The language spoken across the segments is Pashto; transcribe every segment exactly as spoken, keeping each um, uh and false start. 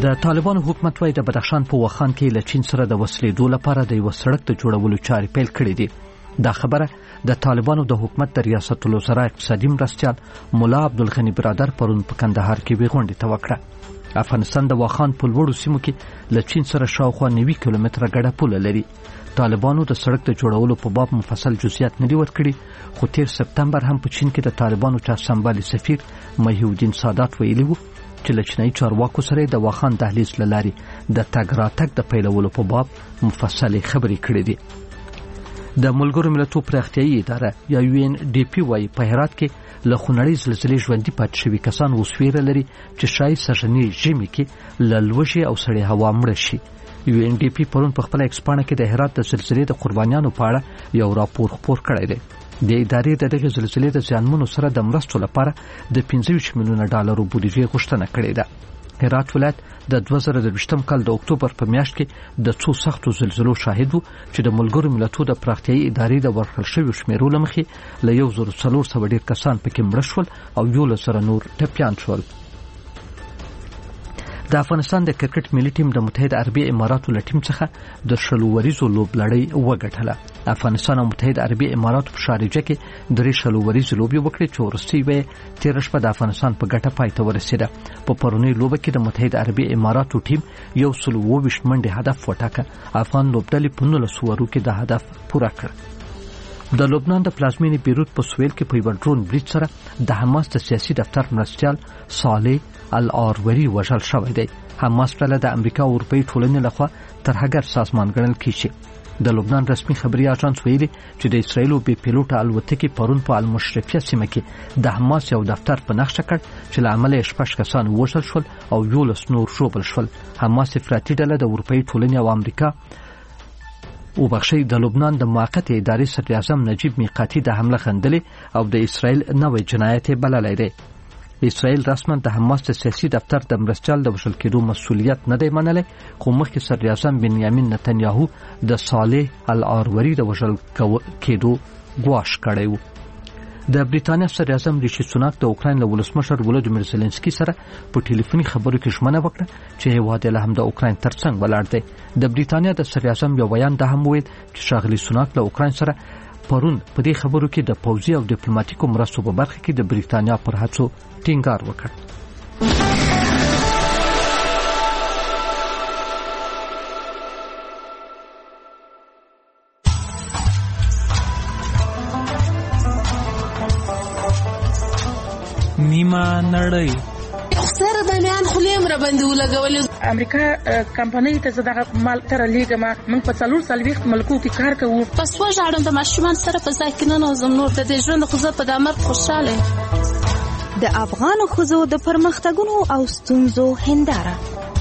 د طالبانو حکومت وايي د بدخشان په وخان کې له چین سره د وسلېدو لپاره د یو سړک د جوړولو چارې پیل کړې دي. دا خبره د طالبانو د حکومت د ریاست الوزرا اقتصادي مرستیال مولا عبدالغني برادر پرون په کندهار کې وی غونډه ته وکړه. افغانستان د وخان په لوړو سیمو کې له چین سره شاوخوا نوي کیلومتره ګډه پوله لري. طالبانو د سړک د جوړولو په باب مفصل جزئیات نه دي ورکړي، خو تیر سپتمبر هم په چین کې د طالبانو چا سمبالي سفیر محیودین سادات ویلي وو چې له چینایي چارواکو سره د واخان دهلیز له لارې د تګ راتګ د پیلولو په باب مفصلې خبرې کړې دي. د ملګرو ملتونو پراختیایي اداره یا یو ان ډي پی وايي په هرات کې له خونړۍ زلزلې ژوندي پاتې شوي کسان اوس ویره لري چې شاید سږني ژمي کې له لوږې او سړې هوا مړه شي. یو ان ډي پی پرون په خپل ایکس پاڼه کې د هرات د زلزلې د قربانیانو په اړه یو راپور خپور کړی دی. د ادارې د دغه زلزلې د زیانمنو سره د مرستو لپاره د پنځه ویشت میلیونه ډالرو بودیجې غوښتنه کړې ده. هرات ولایت د دوه زره دویشتم کال د اکتوبر په میاشت کې د څو سختو زلزلو شاهد وو چې د ملګرو ملتونو د پراختیایي ادارې د ورکړل شویو شمیرو له مخې له یو زر څلور سوه ډېر کسان پکې مړه شول او یولس زره نور ټپیان شول. د افغانستان د کرکټ ملي ټیم د متحده عربي اماراتو له ټیم څخه د شلو وریزو لوبلړۍ وګټله. افغانستان او متحده عربي اماراتو په شارجه کې درې شلو وریزو لوبې وکړې چې وروستۍ به تېره شپه د افغانستان په ګټه پای ته ورسېده. په پرونۍ لوبه کې د متحده عربي اماراتو ټیم یو سل اووه ویشت منډې هدف وټاکه. افغان لوبډلې په نولسو ورو کې د هدف پوره کړ. د لبنان د پلازمینې بیروت په سویل کې په یو ډرون برید سره د حماس د سیاسي دفتر مرستیال صالح الآروری وژل شوی دی. حماس ډله د امریکا او اروپایي ټولنې لخوا ترهګر سازمان ګڼل کیږي. د لبنان رسمي خبري اژانس ویلي چې د اسرایلو بې پیلوټه الوتکې پرون په المشرفیه سیمه کې د حماس یو دفتر په نښه کړ چې له امله یې شپږ کسان ووژل شول او یولس نور ژوبل شول. حماس افراطي ډله د اروپایي ټولنې او امریکا او بخشي د لبنان د موقت ادارې صدراعظم نجیب میقاتي د حمله غندلې او د اسرایل نوې جنایت بللی دی. اسرائیل رسما د حماس د سیاسي دفتر د مرستیال د وژل کېدو مسؤلیت نه دی منلی، خو مخکې صدراعظم بنیامین نتنیاهو د صالح الآروری د وژل کېدو ګواښ کړی و. د بریتانیا صدراعظم ریشي سوناک د اوکراین له ولسمشر ولادیمیر زيلنسکي سره په ټلیفوني خبرو کې ژمنه وکړه چې هیواد یې له هم د اوکراین ترڅنګ ولاړ دی. د بریتانیا د صدراعظم یو بیان د هم ویل چې ښاغلي سوناک له اوکراین سره پرون په دې خبرو کې د پوځي او ډیپلوماټیکو مرستو په برخه کې د بریتانیا پر هڅو ټینګار وکړ. نیمه نړۍ سره د میان خلیم را باندې ولګولې. امریکا کمپنۍ ته زداغه مال تر لیګه ما موږ په څلور سلويخت ملکو کې کار کوو. پس وژاړم د ماشومان سره په ځای کې نه نوزم نور د دې ژوند خو زه په دامر خوشاله. د افغانو ښځو د پرمختګونو او ستونزو هنداره.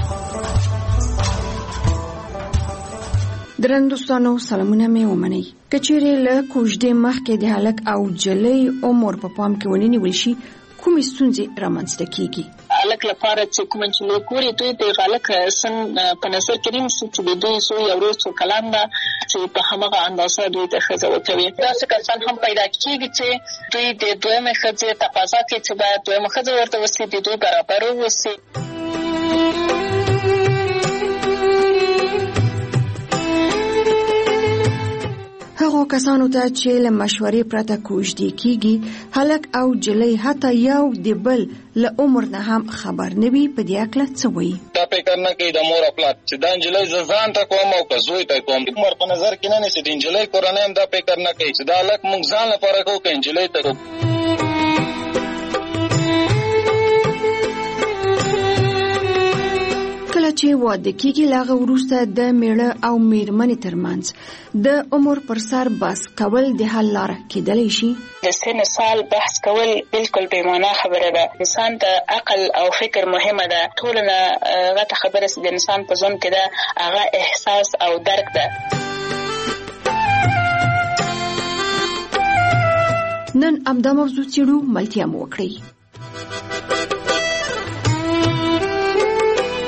درنوستانو سلامونه مې ومنئ. کچېرې له کوژدې مخکې د هلک او جلۍ عمر په پام کې ونیول شي کومې ستونزې رامنځته کیږي؟ هلک لپاره چې کوم چې له کورې دوی د هلک سن په نظر کې نیسي چې دوی سو یو ورځ څو کلام ده چې په همغه اندازه دوی ته ښځه ورکوي. داسې کسان هم پیدا کېږي چې دوی د دویمې ښځې تقاضا کوي چې باید دویمه ښځه ورته وسي، د دوی برابر وسي. هغو کسانو ته چې له مشورې پرته کوژدې کیږي، هلک او جلۍ حتی یو د بل له عمر نه هم خبر نه وي، په دې اړه څه وایي؟ دا فکر نه کوي د مور خپل چې دا نجلۍ ځان ته کوم او که زوی ته کوم، عمر په نظر کې نه نیسي. د نجلۍ کورنۍ هم دا فکر نه کوي چې دا هلک موږ ځان لپاره کوو که نجلۍ ته کوو. کله چې واده کېږي له هغه وروسته د میړه او میرمنې ترمنځ د عمر پر سر بحث کول د حل لاره کېدلی شي. د سن سال بحث کول بالکل بې معنا خبره ده. انسان ته عقل او فکر مهمه ده. ټول نه غټه خبره چې د انسان په ژوند کې ده هغه احساس او درک ده. نن همدا موضوع څېړو، ملتیا مو وکړئ.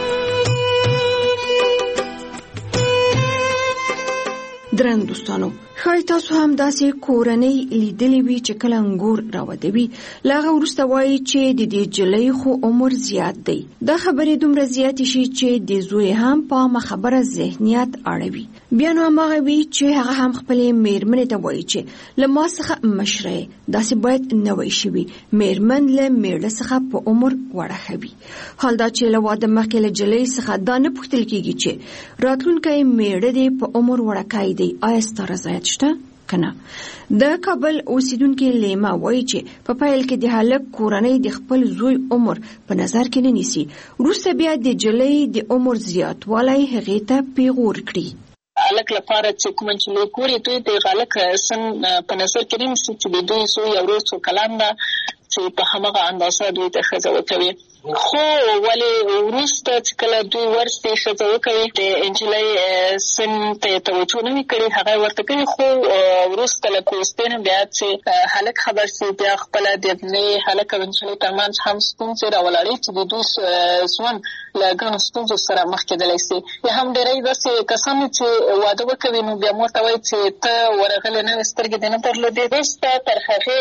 درن دوستانو، ښایي تاسو هم داسې کورنۍ لیدلې وي چې کله انګور راودوي له هغه وروسته وایي چې د دې نجلۍ خو عمر زیات دی. دا خبرې دومره زیاتې شي چې د زوی هم په عامه خبره ذهنیت اړوي. بیا نو هماغه وي چې هغه هم خپلې میرمنې ته وایي چې له ما څخه مشره داسې باید نه وی شي. میرمن له میړه څخه په عمر وړه ښه وي. حال دا چې له واده مخکې له نجلۍ څخه دا نه پوښتل کېږي چې راتلونکی میړه دې په عمر وړکی دی، آیا ستا رضایت شته کنه. د کابل اوسیدونکو لیما وایي چې په پیل کې د هلک کورنۍ د خپل زوی عمر په نظر کې نه نیسي، وروسته بیا د نجلۍ د عمر زیاتوالی هغې ته پیغور کړي. هلک لپاره چې کوم نجلۍ ګوري دوی د هلک سن په نظر کې نه نیسي چې د دوی زوی یو ورځ څو کلن ده چې په همغه اندازه دوی ته ښځه وکوي. خو ولې وروسته چې کله دوی ورسې ښځه وکوي د نجلۍ سن ته توجه نه وي کړې، هغه ورته کوي. خو وروسته له کوستۍ نه بیا چې هلک خبر سي، بیا خپله د هلک او نجلۍ ترمنځ هم ستونزې راولاړوي چې د دوی ژوند له ګڼو ستونزو سره مخ کېدلی سي. یا هم ډېری داسې کسان چې واده وکوي نو بیا مور ته وایي چې ته ورغلې نه وې، سترګې دې نه درلودې. وروسته تر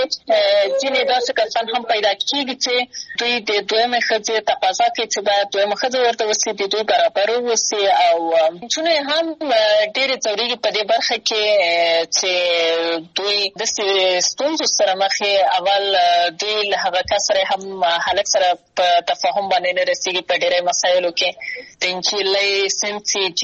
هغې ځینې داسې کسان هم پیدا کېږي چې دوی د دویمې ښځې تقاضا کوي چې باید دویمه ښځه ورته وسي، د دوی برابر وسي. او نجونې هم ډېرې ځورېږي په دې برخه کې چې دوی داسې ستونزو سره مخ یې. اول دوی له هغه کس سره هم هلک سره په تفاهم باندې نه رسېږي په ډېری مسایلو کې. د نجلۍ سن چې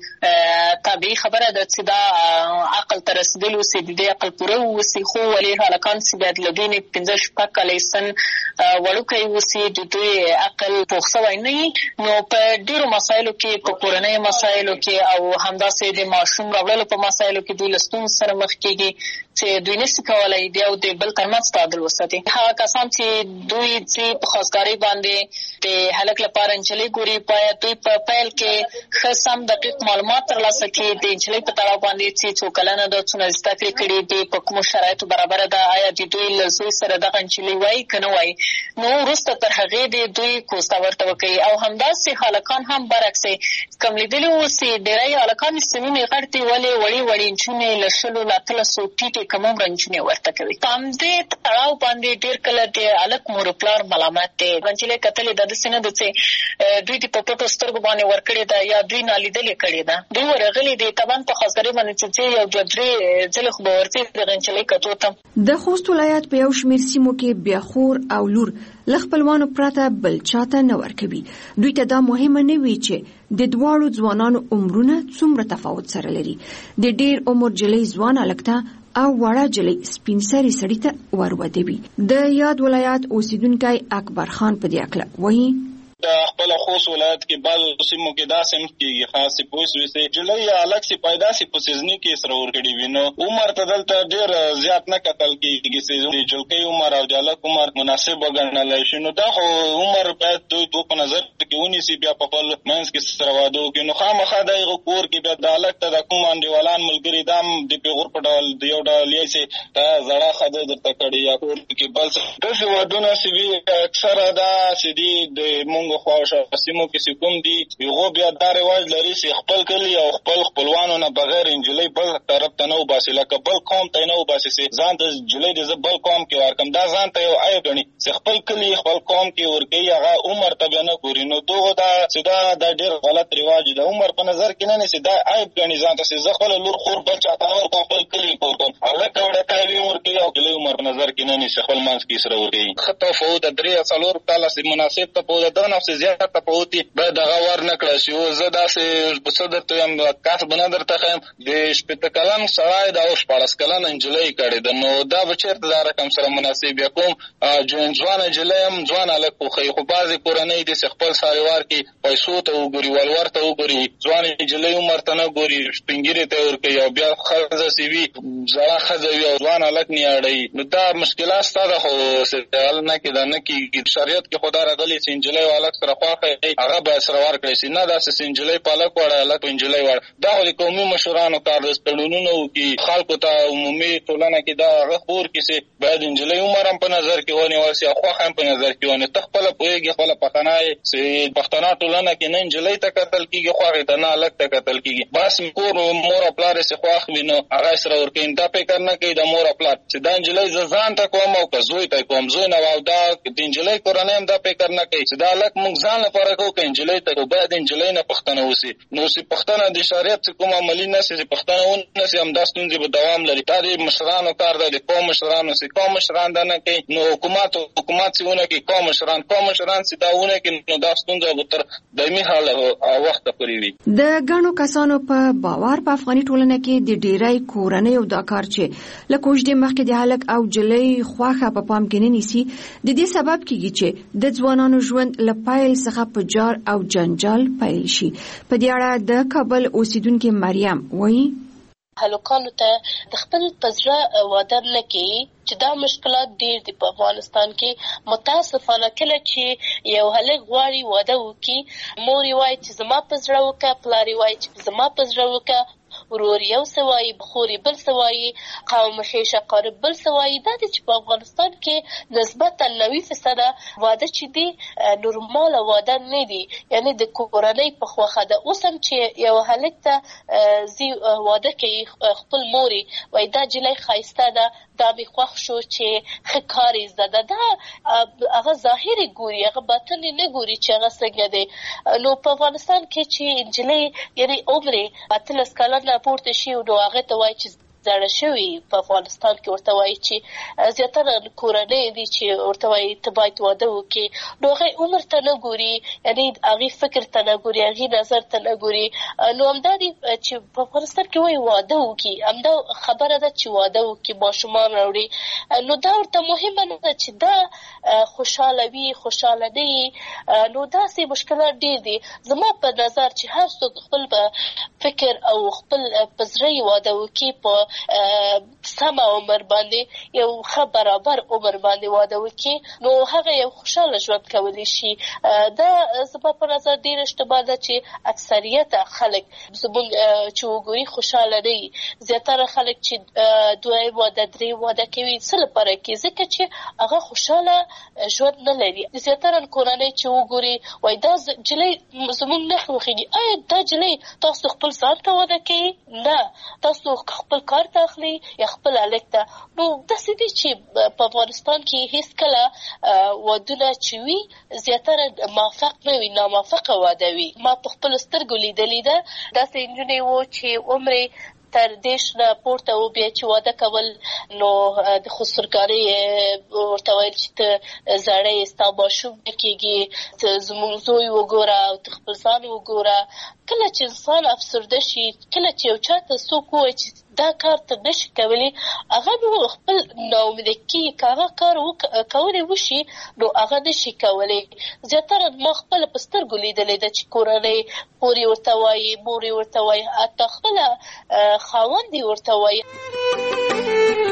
جېږي طبیعي خبره ده چې دا عقل ته رسېدلي اوسي، د دې عقل پوره واوسي. خو ولې هلکان چې باید له دوی نه پنځه شپږ کاله سن وړوکی اوسي، د دوی عقل پوخ شوی نه وي، نو په ډېرو مسایلو کې، په کورنیو مسایلو کې او همداسې د ماشوم راوړلو په مسایلو کې دوی له ستونزو سره مخ کېږي چې دوی نشي کولی د یو د بل ترمنځ تعادل وساتي. هغه کسان چې دوی چې په خواستګارۍ باندې د هلک لپاره نجلۍ ګوري، باید دوی په پیل کې ښه سم دقیق معلومات ترلاسه کړي د نجلۍ په تړاو باندې چې څو کلنه ده، څومره زده کړې کړي دي، په کومو شرایطو برابره ده، آیا د دوی له زوی سره دغه نجلۍ وایي که نه وایي. نو وروسته تر هغې د دوی کوسته ورته وکوي. او همداسې هلکان هم برعکس کوم لیدلي اوسي، ډېری هلکان سنونه غټ دي، ولې وړې وړې نجونې له شلو له اتلسو ټیټې کم عمره نجونې ورته کوي. په همدې تړاو باندې ډېر کله د هلک مور پلار ملامت دی. نجلۍ کتلې ده، داسې نه ده چې دوی دې په پټو سترګو باندې ورکړې ده یا دوی نالیدلې کړې ده. دوی ورغلي دي طبعا په خواستګارۍ باندې چې یو دوه درې ځلې خو به ورځي دغه نجلۍ کتو ته. د خوست ولایت په یو شمېر سیمو کې بیا خور او لور له خپلوانو پرته بل چاته نه ورکوي. دوی ته دا مهمه نه وي چې د دواړو ځوانانو عمرونه څومره تفاوت سره لري. د ډېر عمر نجلۍ ځوان هلک ته او وړه نجلۍ سپین سرې سړي ته ورودوي. د یاد ولایت اوسیدونکی اکبر خان په دې هکله وایي د خپل خوست ولایت کې بعض سیمو کې داسې هم کېږي خاصې پوه سوې نجلۍ یا هلک چې پیدا سي په سیزني کې سره ورکړي وي، نو عمر ته دلته ډېر زیات نه کتل کېږي چې د جلکۍ عمر او د هلک عمر مناسب وګڼلی شي. نو دا خو عمر باید دوی دو په نظر کې ونیسي، بیا په خپل منځ کې سره واده وکړي. نو خامخا د هغه کور کې بیا د هلک ته د کوم انډیوالان ملګري دا هم د پیغور په ډول د یو ډول یې چې دا زړه ښځه درته کړې یا کور کې بل څه داسې وادونه چې وي اکثره دا چې دي د مونږ خواوشا سیمو کې کوم دي، هغو بیا دا رواج لري چې خپل کلي او خپل خپلوانو نه بغیر نجلۍ بل طرف ته نه وباسي، لکه بل قوم ته نه وباسي چې ځان ته نجلۍ د زه بل قوم کې ورکړم. دا ځان ته یو عیب ګڼي چې خپل کلي خپل قوم کې ورکوي، هغه عمر ته بیا نه ګوري. نو دغه دا چې دا دا ډېر غلط رواج دی. عمر په نظر کې نه نیسي، دا عیب ګڼي ځان ته چې زه خپله لور خور بل چا ته نه ورکوم، خپل کلي کې ورکوم. هلک وړکی وي ورکوي او نجلۍ عمر په نظر کې نه نیسي، خپل منځ کې سره ورکوي. ښه تفاوت درې څلور کاله مناسب تفاوت ده، نه زیات تفاوت باید دغه ور نه کړی شي. اوس زه داسې څه درته وایم کس به نه درته ښیم، د شپېته کلن سړی دا اوس شپاړس کلنه نجلۍ کړې ده، نو دا به چېرته دا رقم سره مناسب یا کوم ځوانه نجلۍ هم ځوان هلک خوښوي. خو بعضې کورنۍ دي چې خپل ساریوار کې پیسو ته وګوري، ولور ته وګوري، ځوانې نجلۍ عمر ته نه ګوري، سپین ږیرې ته یې ورکوي او بیا ښځه چې وي زړه ښځه وي او ځوان هلک نه اړوي. نو دا مشکلات شته ده، خو حل نه کېده نه کېږي. شریعت کې خو دا راغلي چې نجلۍ او هلک الک سره خواخه هغه به سره ورکړي سي نه داسې سنجلې پالک وړه الک انجلې وړ دا د قومي مشرانو کار د تړونونو کې خلکو ته عمومي ټولنه کې دا غوړ کې سي باید انجلې عمر هم په نظر کې ونی ورسي خو هم په نظر کې ونی تخپل پويږي خپل پخنای سي پښتنه ټولنه کې نه انجلې ته قتل کیږي خو ته نه الک ته قتل کیږي بس کور مور خپل سي خو وینو هغه سره ورکین دا په کار نه کوي د مور خپل چې دا انجلې ځان ته کوم او زوی ته کوم زوی نه او دا د انجلې کورنۍ هم دا په کار نه کوي چې دا الک موږ ځان لپاره کوو کې انجلې ته باید انجلې نه پښتنه وسی نو سي پښتنه د شریعت کوم عملی نه سي پښتنه ونه سي هم دا ستونزې به دوام لري دا د مشرانو کار دی د قوم مشرانو سي قوم مشران دا نه کوي نو حکومت حکومت سيونه کې قوم مشران قوم مشران سي داونه کې نو دا ستونزه به تر دایمي حال وخت پورې وي د غنو کسانو په باور په افغاني ټولنه کې د ډیرای کورنۍ او دا کار چې لکه وجدي مخکې د هلک او جلې خواخه په پام کې نه نیسي د دې سبب کیږي چې د ځوانانو ژوند له پایل څخه په جار او جنجال پیل شي په دې اړه د کابل اوسیدونکو مریم وایي هلکانو ته د خپل پزړه واده نه کوي چې دا مشکلات ډیر دي په افغانستان کې متاسفانه کله چې یو هلک غواړي واده وکړي مور یې وایي چې زما پزړه وکړه پلار یې وایي چې زما پزړه وکړه ورور یو سوای بخوري بل سوای قوم خیشه قارب بل سوای دا چې په افغانستان کې نسبتا نوي فیصد واده چې دي نورمال واده نه دي یعنی د کورنۍ په خواخه ده اوسم چې یو هلک ته زی واده کوي خپل موري وای دا جلای خایسته ده دا به خوښ شو چې خکاري زده ده هغه ظاهري ګوري هغه باطن نه ګوري چې هغه څنګه دی نو په افغانستان کې چې انجلۍ یعنی عمره اتلس کلن پورته شي نو هغه ته وایي چې زړه شوی په افغانستان کې ورته وایي چې زیاتره کورنۍ دي چې ورته وایي ته باید واده وکړي نو هغه عمر ته نه ګوري یعنی هغه فکر ته نه ګوري هغه نظر ته نه ګوري نو همدا دي چې په افغانستان کې وایي واده وکړي همدا خبره ده چې واده وکړي ماشومان راوړي نو دا ورته مهمه نه ده چې دا خوشاله وي خوشاله دی نو داسې مشکلات ډېر دي زما په نظر چې هر څوک خپل فکر او خپل پزړه واده وکړي په سم عمر باندې یو ښه برابر عمر باندې واده وکړي نو هغه یو خوشاله ژوند کولی شي دا زما په نظر ډېر اشتباه ده چې اکثریت خلک زموږ چې وګوري خوشاله نه زیاتره خلک چې دوه واده درې واده کوي څه لپاره کوي ځکه چې هغه خوشاله ژوند نه لري زیاتره کورنۍ چې وګوري وایي دا جلۍ زموږ نه خوښېږي آیا دا جلۍ تاسو خپل ځان ته واده کوي نه تاسو خپل کار تاخلي یا خپل الک ته نو داسې دي چې په افغانستان کې هیڅ کله ودونه چې وي زیاتره موافق نه وي ناموافقه واده وي ما په خپل سترګو لیدلې ده داسې نجونې وو چې عمرې تر دیش نه پورته و بیا چې واده کول نو د خسرګارۍ ورته ویل چې ته زړی ستا ماشوم نه کېږي ته زموږ زوی وګوره او ته خپل ځان وګوره کله چې انسان افسرده شي کله چې یو چا ته څوک ووایي چې دا کار ته نشي کولی هغه نو خپل ناامیده کېږي که هغه کار کولی وشي نو هغه نشي کولی زیاتره ما خپله په سترګو لیدلې ده چې کورنۍ خور یې ورته وایي مور یې ورته وایي حتی خپله خاوند یې ورته وایي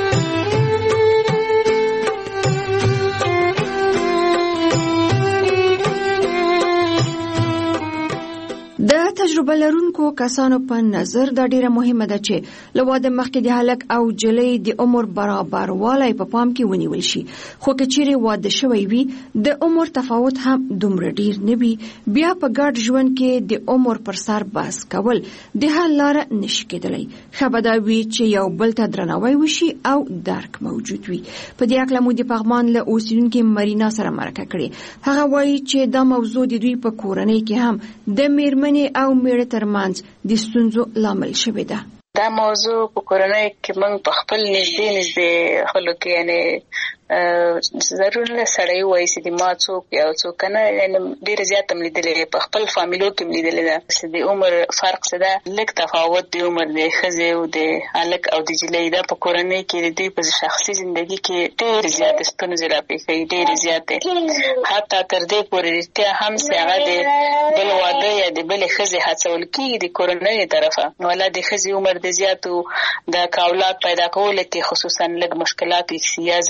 د تجربه لرونکو کسانو په نظر دا ډیره مهمه ده چې له واده مخکې د هلک او جلۍ د عمر برابروالی په پام کې ونیول شي خو که چیرې واده شوی وي د عمر تفاوت هم دومره ډیر نه وي بیا په ګډ ژوند کې د عمر پر سر بحث کول د حل لاره نشي کېدلی ښه به دا وي چې یو بل ته درناوی وشي او درک موجود وي په دې هکله مو د پغمان له اوسیدونکې مرینا سره مرکه کړې هغه وایي چې دا موضوع د دوی په کورنۍ کې هم د میرمنې او میړه ترمنځ د ستونزو لامل شوې ده دا موضوع په کورنۍ کې موږ په خپل نږدې نږدې خلکو کې یعنې ضرور له سړی وایي چې د ما څوک یا څوک نه یعنې ډېره زیاته م لیدلې په خپل فامیلو کې م لیدلې ده چې د عمر فرق څه ده لږ تفاوت د عمر د ښځې او د هلک او د جلۍ دا په کورنۍ کې د دوی په شخصي زندګي کې ډېرې زیاتې ستونزې راپېښوي ډېرې زیاتې حتی تر دې پورې رښتیا هم چې هغه د بل واده یا د بلې ښځې هڅول کېږي د کورنۍ طرفه نو والا د ښځې عمر د زیاتو د اولاد پیدا کولو کې خصوصا لږ مشکلات وي یا ځنډ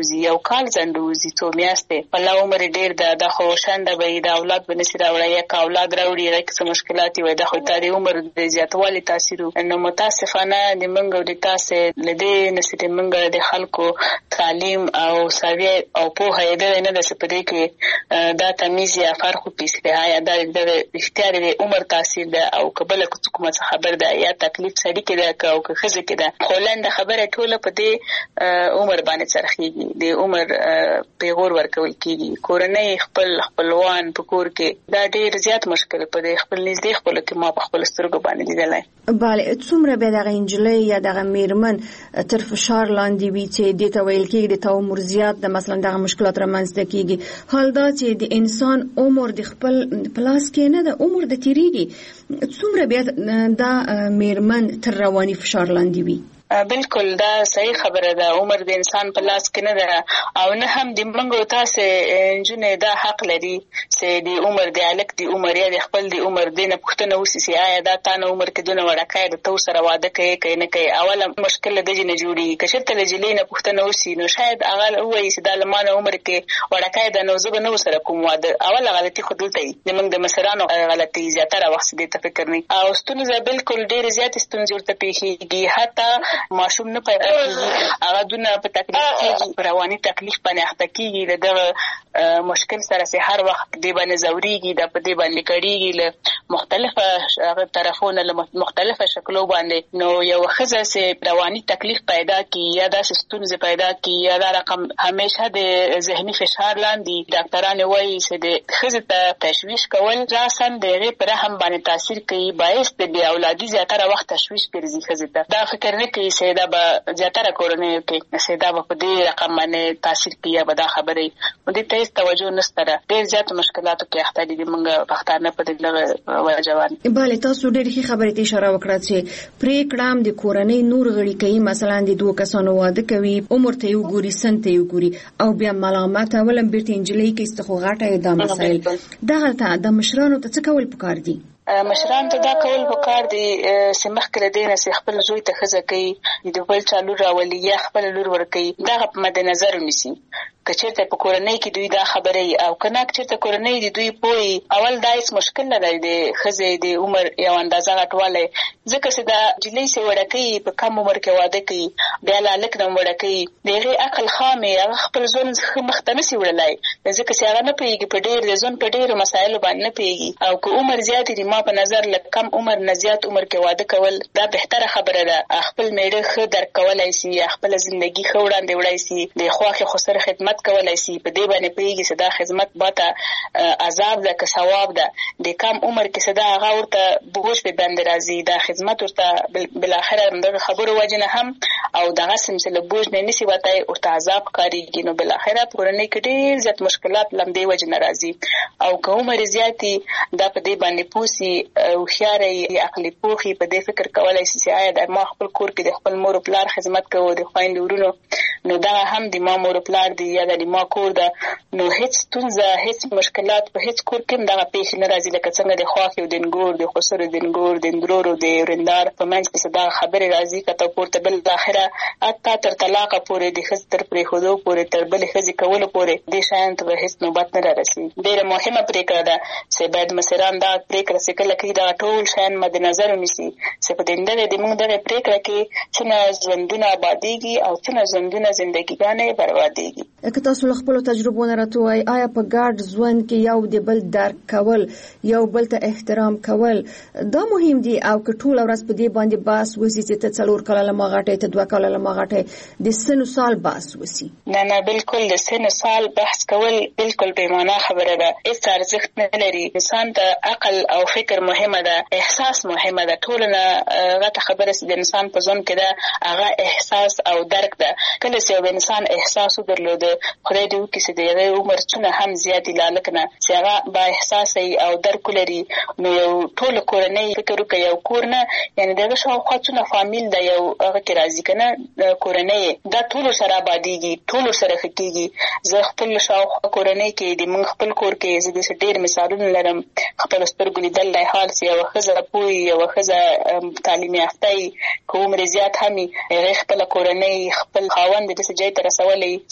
وزي یو کال ځنډ وزي څو میاشتې په لا عمر ډېر د د خو شانده به د اولاد بنسي راوړي یا کا اولاد راوړي راکې څه مشکلات وي د خو تاري عمر د زیاتوالي تاثیر نو متاسفانه د منګو د تاسو لدې نسته منګو د خلکو تعلیم او سوي او په هيده نه د سپدې کې دا تمیز یا فرق پیسه یا د اختیار د عمر تاثیر ده او قبل کومه خبر ده یا تکلیف سړي کې ده او که خزه کې ده خولند خبره ټوله په دې عمر باندې څرخيږي د عمر پیغور ورکول کیږي کورنۍ خپل خپلوان په کور کې دا ډېر زیات مشکل په دې خپل نږدې خپل کې ما په خپل سترګو باندې لیدلای bale څومره به دغه انجلۍ یا دغه میرمن تر فشار لاندې وي چې د تویل کې د عمر زیات د مثلا دغه مشکلات رامنځته کیږي حال دا چې د انسان عمر د خپل پلاس کې نه د عمر د تیریږي څومره به دا میرمن تر رواني فشار لاندې وي بالکل دا صحیح خبره ده عمر د انسان په لاس کې نه ده او نه هم د منګو تاسو جنې دا حق لري چې د عمر د الک د عمر یا د خپل د عمر د نه پښتنه وسي آیا دا تانه عمر کې دونه وړکای د تو سره واده کوي کوي نه کوي اوله مشکل د جنې جوړي کشرته لجلې نه پښتنه وسي نو شاید هغه وایي چې د لمانه عمر کې وړکای د نو زب نو سره کوم واده اوله غلطي خودلته د منګ د مسرانو غلطي زیاتره وخت دې ته فکر نه او ستونزه بالکل ډېر زیات ستونزه ورته پیښیږي حتی ماشوم نه پیدا کیږي هغه دونه په تکلیف کې رواني تکلیف باندې اخته کیږي دغه مشکل سره سه هر وخت دی باندې زوريږي د په دی باندې کړيږي له مختلفه طرفونو له مختلفه شکلو باندې نو یو خزه سه رواني تکلیف پیدا کی یا د ستونزې پیدا کی یا د رقم همیشه د ذهني فشار لاندې ډاکټرانو وایي چې د خزه ته تشویش کول راسن دغه پر هم باندې تاثیر کوي باعث د بی اولادي زیاتره وخت تشویش ګرځي خزه ته دا فکر نه کوي سیدا به زیاتره کورنۍ کې سیدا به په دې رقم باندې تاثیر کوي به دا خبره و دې ته توجه نشته ډېر زیات مشکلاتو کې اخته دي موږ پښتانه په دې وجوان bale تاسو ډېر ښه خبرې ته اشاره وکړه چې پریکړه د کورنۍ نور غړي کوي مثلا د دوه کسانو واده کوي عمر ته یو ګوري سن ته یو ګوري او بیا ملامت ولم بیرته انجلۍ کې استخو غاټه د مسایل دغه د مشرانو ته څه کول پکار دي مشران ته دا کول وکړ دي چې مخکې دینه چې خپل زوی ته خزه کوي د بل چالو راولي یا خپل لور ور کوي دا په مد نظر ونیسي کچېرته په کورنۍ کې دوی دا خبره او کنه کچېرته کورنۍ دي دوی پوي اول دایس مشکل نه دی د خزه د عمر یو اندازه غټواله ځکه چې دا جلې سي وړکې په کم عمر کې واده کوي بیا لاله نو وړکې دغه عقل خامه هغه خپل ځون مختنه سي وړلای ځکه چې هغه نه پیږي په ډېر د ځون په ډېر مسایل باندې پیږي او که عمر زیات دي په نظر لکه کم عمر نه زیات عمر کې واده کول دا بهتره خبره ده خپل میړه خو در کولای شي خپل ژوندۍ خو وړاندې وړای شي د خواخې خو سره خدمت کولای شي په دې باندې پیږي چې دا خدمت باته عذاب ده که ثواب ده د کم عمر کې صدا هغه ورته بوج په بند راځي دا خدمت ورته بل اخر دغه خبرو وجنه هم او دغه سمسله بوج نه نسی وته ورته عذاب کاریږي نو بل اخر پرونی کې ډېر زیات مشکلات لمدې وجنه راځي او که عمر زیاتی دا په دې باندې پوسی او خياري عقلي پوخي په دې فکر کولای شي چې آیا د ما خپل کور کې د خپل مور پلار خدمت کوو د خويند ورونو نو دا هم د ما مور پلار دی یا د ما کور ده نو هیڅ تونزه هیڅ مشکلات په هیڅ کور کې دا پیښ نه راځي لکه څنګه د خواخي او د نګور د خسر د نګور د اندرورو د رندار په منځ کې صدا خبره راځي کته پورته بل اخره اته تر طلاق پورې د خزر پرې خودو پورې تر بل خزي کول پورې د شان ته هیڅ نوبت نه راځي ډېر مهمه پریکړه ده چې باید مسران دا پریکړه سکه لکه دا ټول شان مد نظر ونیسي چې په دنده د موږ د پریکړه کې څنګه ژوندونه آبادیږي او څنګه ژوندونه ژوندګیګانې بربادیږي که تاسو خپل تجربو نه راټوي آیا په ګډ ژوند کې یو د بل درک کول یو بل ته احترام کول دا مهم دي او که ټول ورځ په دې باندې باس وسی چې ته څلور کاله لمغاټه ته دوه کاله لمغاټه د سن سال باس وسی نه نه بالکل د سن سال بحث کول بالکل بې معنا خبره ده هیڅ ارزښت نه لري انسان ته عقل او فکر مهمه ده احساس مهمه ده ټولنه غته خبره چې د انسان په ځون کې ده هغه احساس او درک ده کله چې یو انسان احساس درلود خدای دې وکړي چې د هغه عمر څونه هم زیات لالکنه چې هغه با احساس او درک لري نو یو ټول کورنۍ فکر وکړي یو کورنه یعنی دغه شاوخوا څونه فامیل ده یو هغه کې راځي کنه کورنۍ دا ټول سره آبادیږي ټول سره خکېږي زه خپل شاوخوا کورنۍ کې د من خپل کور کې زه د ډېر مثالونه لرم خپل سترګو لیدل لای حال چې یو خزه پوي یو خزه تعلیم یافته کوم رضایت همي هغه خپل کورنۍ خپل خاوند د سجای تر رسولې چې هغه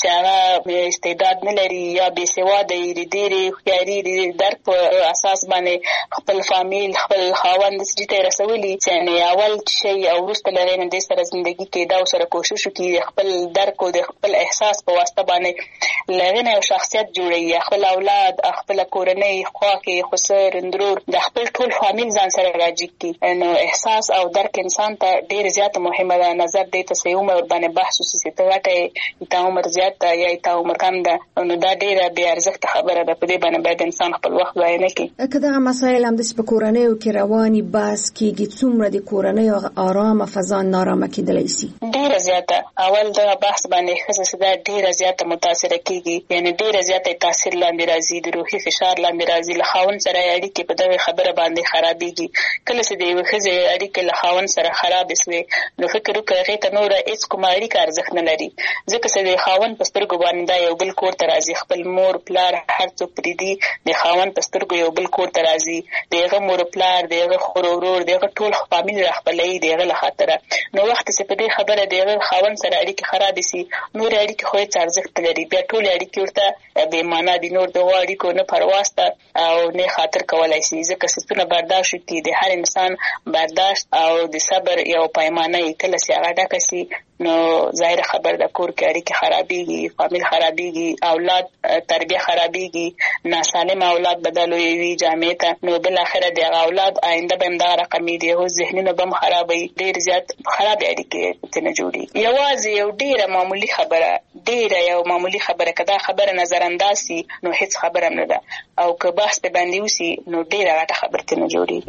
استعداد نه لري یا بې سواده وي، د ډېرې هوښیاري د درک په اساس باندې خپل فامیل خپل خاوند سړي ته رسولي چې اول شی او وروسته له هغې نه دې سره زندګي کې دا ورسره کوشش وکړي خپل درک او د خپل احساس په واسطه باندې له هغې نه یو شخصیت جوړوي، خپل اولاد خپله کورنۍ خواښې خسر اندرور د خپل ټول فامیل ځان سره راجګ کړي. نو احساس او درک انسان ته ډېر زیاته مهمه ده. نظر دې ته صحیح عمر باندې بحث وشي چې ته غټه یې تا عمر زیات ده یا تا عمر کم ده، نو دا ډېره بې ارزښته خبره ده. په دې باندې باید انسان خپل وخت ضایع نه کړي. که دغه مسایل همداسې په کورنیو کې رواني بحث کېږي، څومره د کورنیو ارامه فضا نارامه کېدلی شي؟ ډېره زیاته. اول دغه بحث باندې ښځه چې دا ډېره زیاته متاثره کېږي، یعنې ډېره زیاته تاثیر لاندې راځي، د روحي فشار لاندې راځي، له خاوند سره اړیکې په دغه خبره باندې خرابېږي. کله چې د یوې ښځې اړیکې له خاوند سره خرابې شوې نو فکر وکړه هغې ته نوره هېڅ کومه اړیکه ارزښت نه لري، ځکه چې د خاوند په سترګو باندې دا یو بل کور ته راځي. خپل مور پلار هر څوک پرېږدي، د خاوند په سترګو یو بل کور ته راځي، د هغه مور پلار د هغه خور ورور د هغه ټول فامیل راخپلوي د هغه له خاطره. نو وخت چې په دې خبره د هغه خاوند سره اړیکې خرابې شي نورې اړیکې خو هېڅ ارزښت نه لري، بیا ټولې اړیکې ورته بې معنا دي، نور دغو اړیکو نه پروا شته او نه خاطر کولی شي، ځکه ستونه برداشت وکړي. د هر انسان برداشت او د صبر یو پیمانه یې کله چې هغه ډکه شي نو ظاهر خبر د کور کې اړیکې خرابېږي، فامیل خرابېږي، اولاد تربیه خرابېږي، ناسالمه اولاد بدلوي وي جامعې ته، نو بالاخره د هغه اولاد آینده به همدغه رقم وي، د هغو ذهنونه به هم خرابوي، ډېر زیات خرابې اړیکې ترې نه جوړېږي. یوازې یو ډېره معمولي خبره ډېره یو معمولي خبره که دا خبره نظرانداز سي نو هېڅ خبره هم نه ده، او که بحث پرې باندې وسي نو ډېره غټه خبره ترې نه جوړېږي.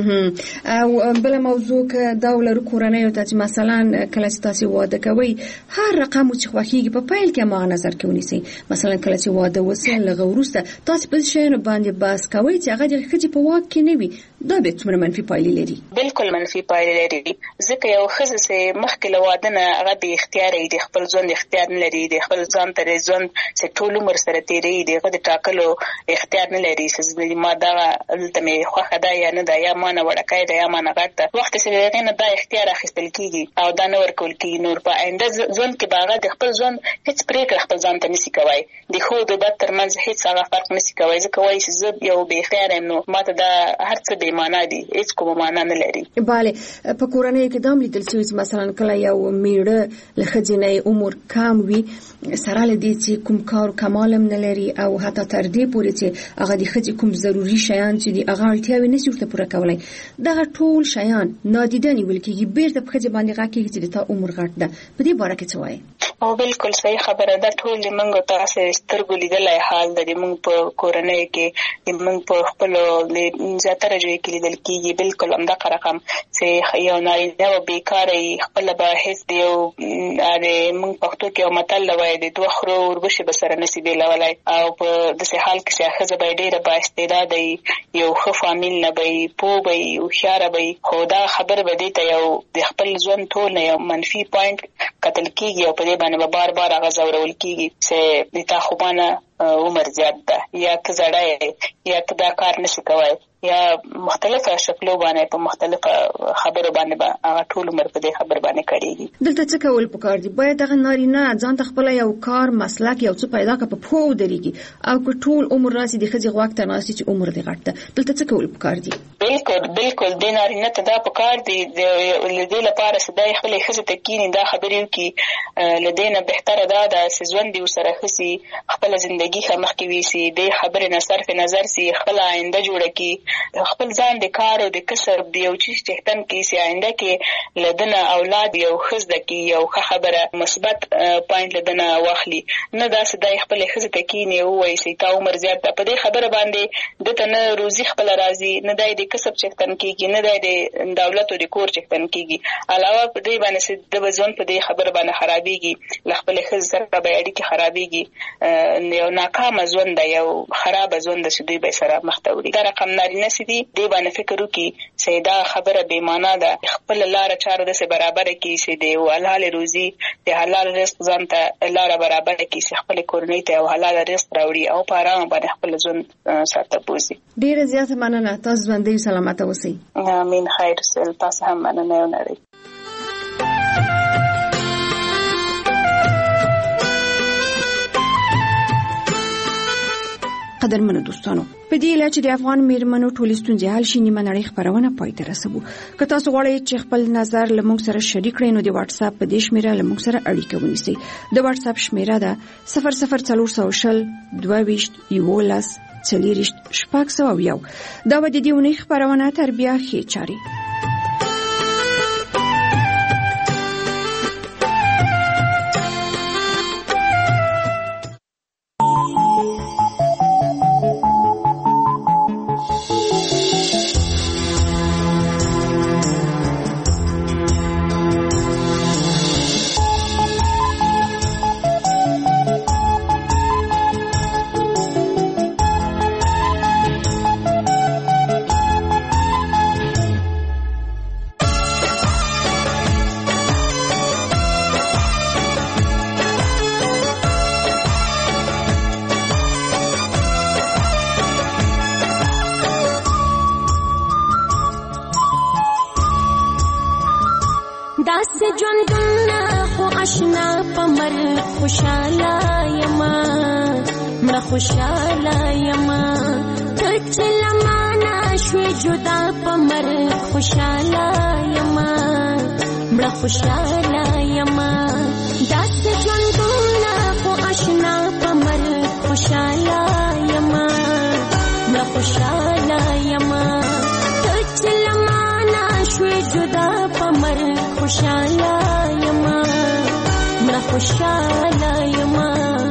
او بله موضوع که دا ولرو کورنیو ته چې مثلا کله چې تاسې واده کوئ هر رقم چې خوښېږي په پیل کې هماغه نظر کې ونیسئ. مثلا کله چې واده وسي له هغه وروسته تاسې په دې شیانو باندې بحث کوئ چې هغه د ښځې په واک کې نه وي، دا بیا څومره منفي پایلې لري؟ بلکل منفي پایلې لري، ځکه یو ښځه چې مخکې له واده نه هغه بې اختیاره وي، د خپل ژوند اختیار نه لري، د خپل ځان ته د ژوند چې ټول عمر سره تېروي د هغه د ټاکلو اختیار نه لري چې ما دغه دلته مې خوښه ده یا نه ده، یا ما نه وړوکی ده یا ما نه غټ ده. وخت چې د هغې نه دا اختیار اخیستل کېږي او دا نه ورکول کېږي نور په آینده ژوند کې به هغه د خپل ژوند هېڅ پرېکړه خپل ځان ته نشي کوی، د ښو د بد تر منځ هېڅ هغه فرق نشي کوی، ځکه وایي چې زه یو بې اختیاره یم نو ما ته دا هر څه بې معنا دي، هېڅ کومه معنا نه لري. بله، په کورنیو کې دا هم لیدل شوي چې مثلا کله یو میړه له ښځې نه عمر کم وي سره له دې چې کوم کار کمال هم نه لري او حتی تر دې پورې چې هغه د ښځې کوم ضروري شیان چې دي هغه اړتیاوې نشي ورته پوره کولی، دغه ټول شیان نادیده نیول کېږي، بیرته په ښځې باندې غږ کېږي چې د تا عمر غټ ده. په دې باره کې څه وایې؟ او بالکل صحیح خبره ده. ټول د موږ تاسې سترګو لیدلی حال ده، د موږ په کورنیو کې د موږ په خپلو زیاتره ځایو کې لیدل کېږي. بالکل همدغه رقم چې یو نارینه و بېکاره وي، خپله به هېڅ د یو موږ پښتو کې یو متل وایي د دوه خرو وربشې به سره نشي بېلولی، او په داسې حال کې چې ښځه به یې ډېره بااستعداده وي، یو ښه فامیل نه به وي، پوه به وي، هوښیاره به وي، خو دا خبره به دې ته یو د خپل ژوند ټول نه یو منفي پوینټ کتل کېږي او په دې باندې به بار بار هغه ځورول کېږي چې د تا خو باندې عمر زیات ده، یا ته زړه یې، یا ته دا کار نشي کوی، یا مختلفه شکلو باندې په مختلفه خبرو باندې به هغه ټول عمر په دې خبر باندې کړېږي. دلته څه کول پکار دي؟ باید هغه نارینه ځان ته خپله یو کار مسلک یو څه پیدا کړه، په پښو ودرېږي، او که ټول عمر راسي د ښځې غوږ ته ناست چې عمر دې غټ ده، دلته څه کول پکار دي؟ بالکل بالکل دې نارینه ته دا پکار دي له دې لپاره چې دی خپلې ښځې ته کښېني، دا خبرې وکړي، له دې نه بهتره دا ده چې ژوند دې ورسره ښه سي، خپله زندګي ښه مخکې ویسي، دې خبرې نه صرف نظر سي، خپله آینده جوړه کړي، خپل ځان د کار او د کسب د یو چیز څښتن کړي چې آینده کې له ده نه اولاد یو ښه زده کړي، یو ښه خبره مثبت پوینټ له ده نه واخلي، نه داسې دی خپلې ښځې ته کښېني ووایي چې تا عمر زیات ده، په دې خبره باندې ده ته نه روزي خپله راځي، نه دی د کسب څښتن کېږي، نه دی د دولت او د کور څښتن کېږي، علاوه په دې باندې چې ده به ژوند په دې خبره باندې خرابېږي، له خپلې ښځې سره به اړیکې خرابېږي، یو ناکامه ژوند ده، یو خرابه ژوند ده چې دوی به سره مخ ته وړي. دا رقم نارینه چې دي دې باندې فکر وکړي چې دا خبره بې معنا ده، خپله لاره چاره داسې برابره کړي چې د یو حلال روزي د حلال رزق ځان ته لاره برابره کړي چې خپلې کورنۍ ته یو حلال رزق راوړي او په ارامه باندې خپل ژوند سرته بوځي. ډېره زیاته مننه، تاسو ژوندۍ سلامته اوسئ. امین. خیر سل. تاسو هم مننه یو نړۍ. قدرمنو دوستانو په دې اله چې د افغان میرمنو ټولې ستونزې حل شي نیمه نړۍ خبرونه پای ته رسوو. که تاسو غواړئ چې خپل نظر له موږ سره شریک کړئ نو د واتس اپ په دې شمیره له موږ سره اړیکه ونیسئ. د واتس اپ شمیره ده صفر صفر څلور سوه شل دوه ویشت یولس څلېرویشت شپږ سوه او یو. دا به د دې اونۍ خپرونه تربیه ښې چارې. خوشاله یما کچ لمانا شوی جدا پمر خوشاله یما مړه خوشاله یما داس ژوندونه خو آشنا پمر خوشاله یما مړه خوشاله یما کچ لمانا شوی جدا پمر خوشاله یما مړه خوشاله یما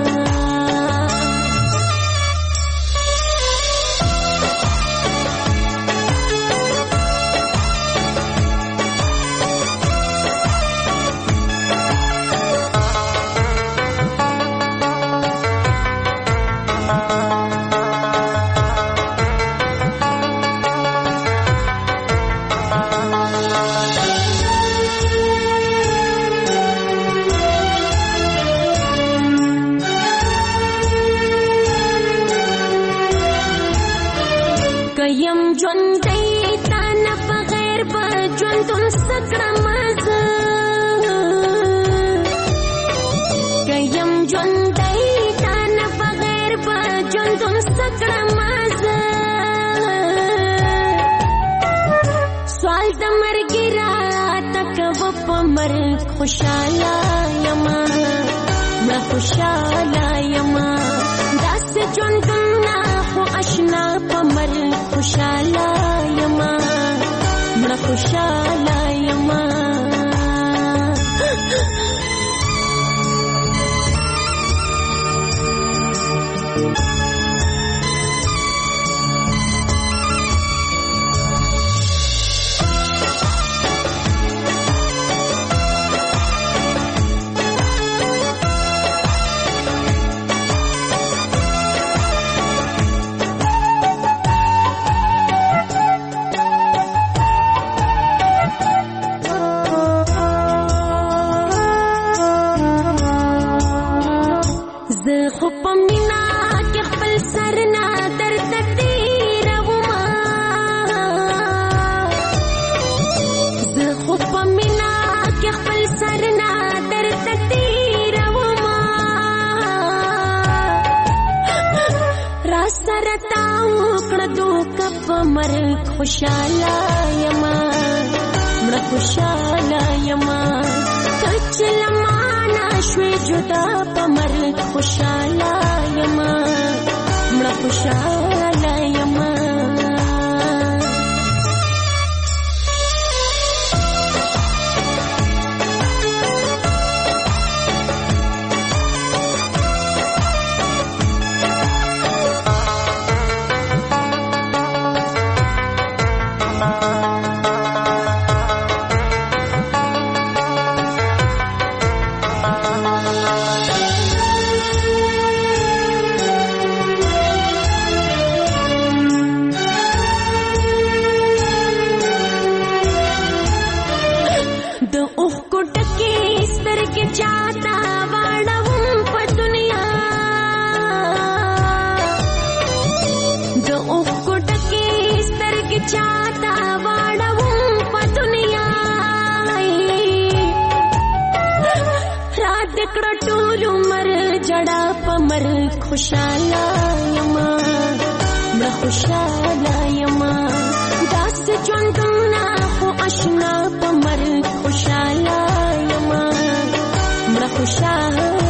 خوشاله یما مړه خوشاله یما داسې ژوندونه خو آشنا پمر خوشاله یما مړه خوشاله یما خوشاله یما مړه خوشاله یما کچ لمانا شوی جدا پمر خوشاله یما مړه خوشاله یما خوشاله یما خوشاله یما داس ژوندونه خو آشنا په مرګ خوشاله یما مړه خوشاله